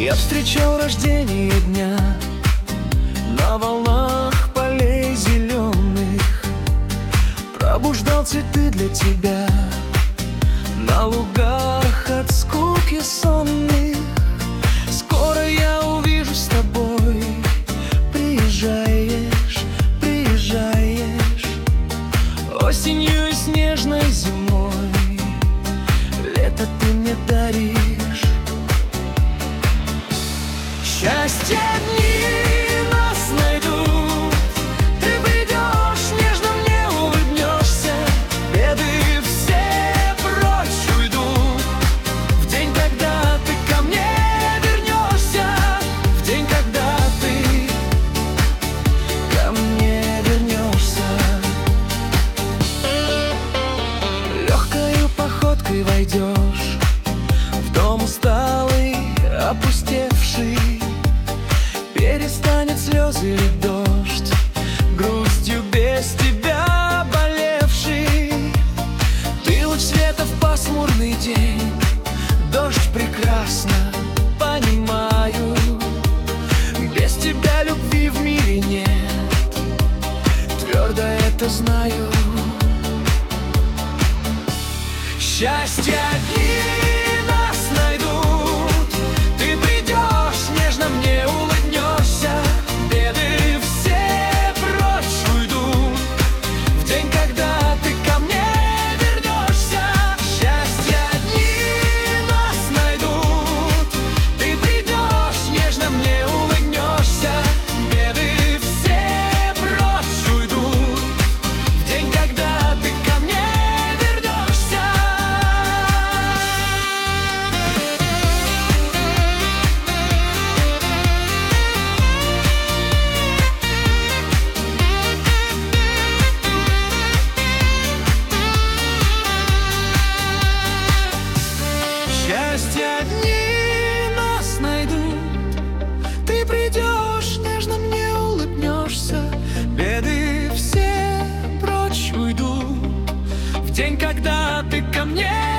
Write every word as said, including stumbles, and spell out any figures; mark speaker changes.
Speaker 1: Я встречал рождение дня на волнах полей зеленых, пробуждал цветы для тебя на лугах от скуки сонных. Скоро я увижу с тобой, приезжаешь, приезжаешь, осенью и снежной зимой, лето ты мне даришь. Счастье дни нас найдут, ты придешь, нежно мне улыбнешься, беды все прочь уйдут. В день, когда ты ко мне вернешься, в день, когда ты ко мне вернешься. Легкою походкой войдешь в дом усталый, опустевший, перестанет слезы лить дождь, грустью без тебя болевший. Ты луч света в пасмурный день, дождь прекрасно понимаю. Без тебя любви в мире нет, твердо это знаю. Счастье дни нас найдут, ты придешь, нежно мне улыбнешься, беды все прочь уйдут. В день, когда ты ко мне вернешься, счастье дни нас найдут, ты придешь, нежно мне улыбнешься, беды все прочь уйдут. В день, когда ты ко мне вернешься. Счастье дни нас найдут, ты придешь, нежно мне улыбнешься, беды все прочь уйдут. В день, когда ты ко мне